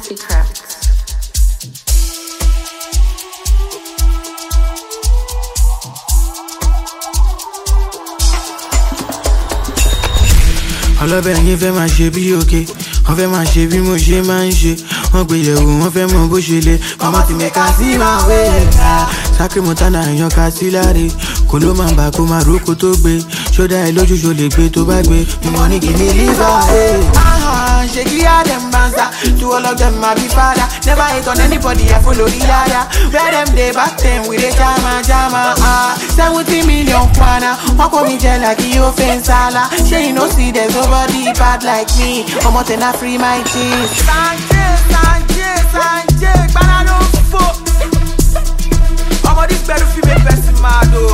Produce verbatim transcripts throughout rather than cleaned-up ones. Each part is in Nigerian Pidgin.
Multi-Crafts. ọlọ́bẹ̀ yín fẹ́ máa ṣe bí òkè wọ́n fẹ́ máa ṣe bí mo ṣe máa ń ṣe wọ́n gbé yẹ̀wò wọ́n fẹ́ mọ bó ṣe lè mama ti mẹ́ka sí máa wé ẹ̀ka sákè mọ́tánà èèyàn ká sí láre kò ló máa ń bà kó máa rókò tó gbé ṣódà ẹ lójú ṣo lè gbé tó bá gbé ìmọ̀ ní kìíní lífà ẹ̀. ṣe kí á dem banza to all of them I be father never hate on anybody I follow the yaya where them dey back then we dey jama jama ah seventy million kwana wọ́n kò mi jẹ like yóò fẹ́ nsala ṣé you know see there's nobody bad like me ọmọ tẹ̀ na free my teeth. Sanje Sanje Sanje gbana ló fò ọmọ dis gbẹrù fi make person mad o.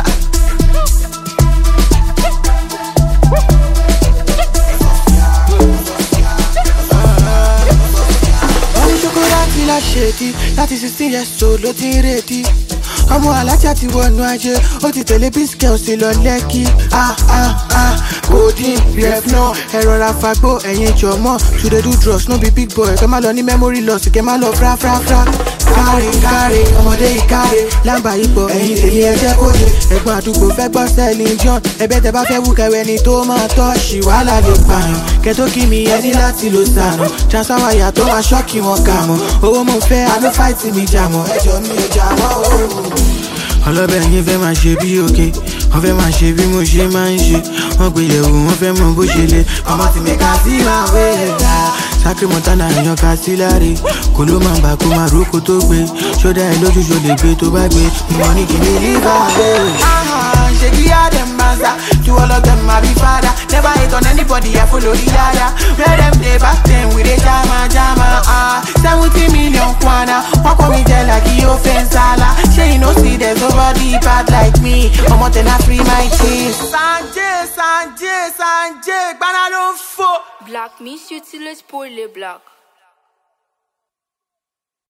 la shady, láti sixteen years old ló ti ń retí ọmọ alájà ti wọnú ajé ó ti tẹ̀lé bísíkẹ̀ ó sì lọ lẹ́kì ah ah ah codeine ref náà ẹ rọra fagbó ẹ̀yin jọ̀mọ́ to dey do drugs no be big boy kẹ́ má lọ ní memory loss kẹ́ má lọ fra fra fra kárí kárí ọmọdé ìkárí lámbà ipò ẹ̀yin tèmi ẹ̀jẹ̀ kóde ẹ̀gbọ́n àdúgbò fẹ́ gbọ́ Celine John ẹ̀bẹ̀ tẹ́ bá fẹ́ wú kẹwẹ́ ni tó máa tọ́ ṣì wàhálà lè pààyàn kẹ́tó kí mi ẹni láti lò sànù transfer wire tó máa ṣọ́ọ̀kì wọn kà mọ́ owó mo fẹ́ àánú fáìtì mi jà mọ́ ẹjọ́ mi ò jà mọ́ òòrùn. ọlọ́bẹ̀ yín fẹ́ máa ṣe bí òkè wọ́n fẹ́ máa ṣe bí mo ṣe máa ń ṣe wọ́n gbé yẹ̀wò wọ́n fẹ́ mọ bó ṣe lè ọmọ tí mi ká sí máa wé ẹ̀ka sákè mọ́tánà èèyàn ká sí láre kò ló máa ń bà kó máa rókò tó gbé ṣódà ẹ lójú ṣo lè gbé tó bá gbé ìmọ̀ ní kìíní lífà ẹ̀. ṣe kí á dem banza to all of them I be father never hate on anybody I follow the yaya where them dey back then we dey jama jama ah seventy million kwana wọ́n kò mi jẹ like yóò fẹ́ nsala ṣé you know see there's nobody bad like me ọmọ tẹ̀ na free my teeth. Sanje Sanje Sanje gbana ló fò. Black, miss you till it's poorly black.